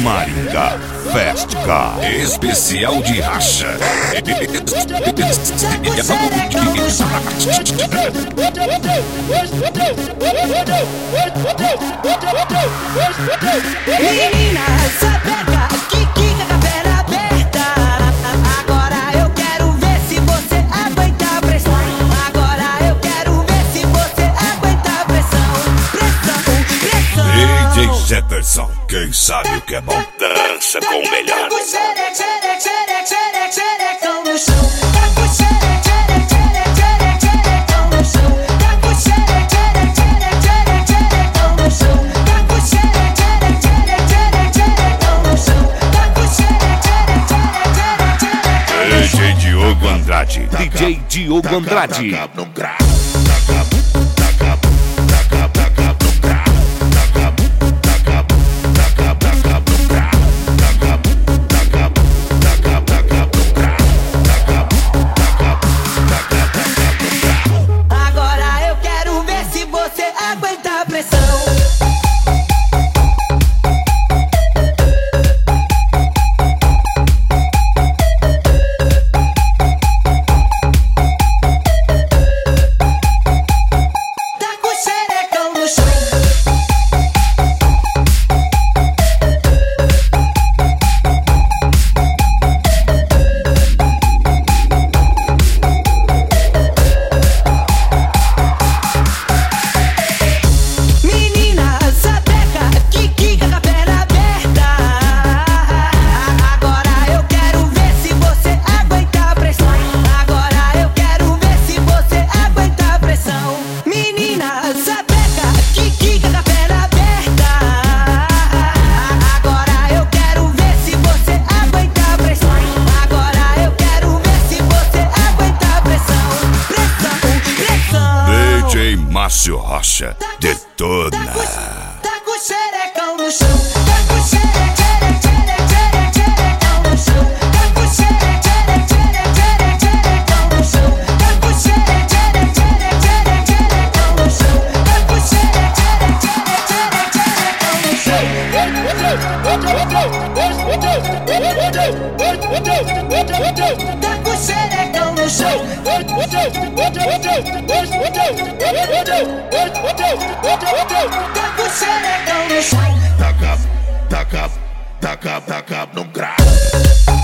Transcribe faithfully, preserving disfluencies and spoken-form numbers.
Maringá Fast Car. Especial de racha. Menina, sapeca, que quica com a perna aberta. Agora eu quero ver se você aguenta a pressão. Agora eu quero ver se você aguenta a pressão. Pressão, pressão. D J Jefferson, quem sabe o que é bom, dança com o melhor. Tá com xereca, xereca, xereca, xereca, xerecão no chão. Tá com xereca, xereca, xereca, xereca, xerecão no chão. Tá com xereca, xereca, xereca, xereca, xerecão no chão. Tá com xereca, xereca, xereca, xereca, xerecão no chão. Tá com xereca, xereca, xereca, xereca, xereca no chão. D J Diogo Andrade, D J Diogo Andrade. Agora eu quero ver se você aguenta a pressão. Tá com xerecão no chão. Menina, sapeca, que quica com a perna aberta. Agora eu quero ver se você aguenta a pressão. Agora eu quero ver se você aguenta a pressão. Menina, sapeca, que quica com a perna aberta. Agora eu quero ver se você aguenta a pressão. Agora eu quero ver se você aguenta a pressão. Pressão, pressão. D J Márcio Rocha, detona. Tá com xerecão no chão. Tá com xereca, xereca, xereca, xerecão no chão. Tá com xereca, xereca, xereca, xerecão no chão. Tá com xereca, xereca, xereca, xerecão no chão. Tá com xereca, xereca, xereca, xerecão no chão. Tá com xerecão no chão. Tá com xerecão no chão. Taca, taca, taca, taca no grau.